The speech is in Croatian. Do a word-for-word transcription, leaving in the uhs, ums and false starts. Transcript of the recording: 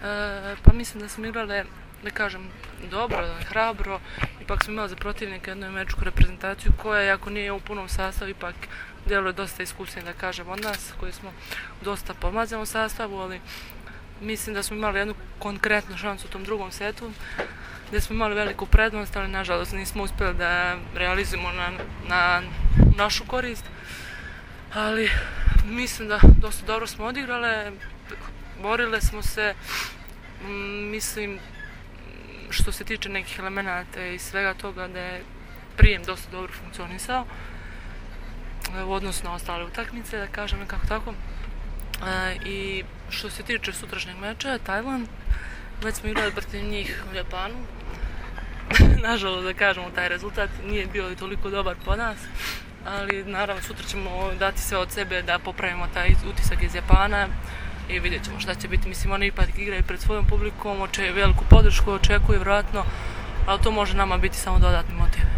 E, pa mislim da smo igrale, da kažem, dobro, hrabro. Ipak smo imali za protivnika jednu američku reprezentaciju koja, ako nije u punom sastavu, ipak djeluje dosta iskusnije, da kažem, od nas, koji smo dosta pomazani u sastavu, ali mislim da smo imali jednu konkretnu šansu u tom drugom setu, gdje smo imali veliku prednost, ali nažalost nismo uspjeli da realizujemo na, na našu korist. Ali mislim da dosta dobro smo odigrale, borile smo se, mislim, što se tiče nekih elemenata i svega toga, da je prijem dosta dobro funkcionisao u odnosu na ostale utakmice, da kažem nekako tako. E, I što se tiče sutrašnjeg meča, Tajland, već smo igrali protiv njih u Japanu. Nažalost, da kažemo, taj rezultat nije bio i toliko dobar po nas, ali naravno sutra ćemo dati sve od sebe da popravimo taj utisak iz Japana i vidjet ćemo šta će biti. Mislim, oni ipak igraju pred svojom publikom, očekuju veliku podršku, očekuju vjerojatno, ali to može nama biti samo dodatni motiv.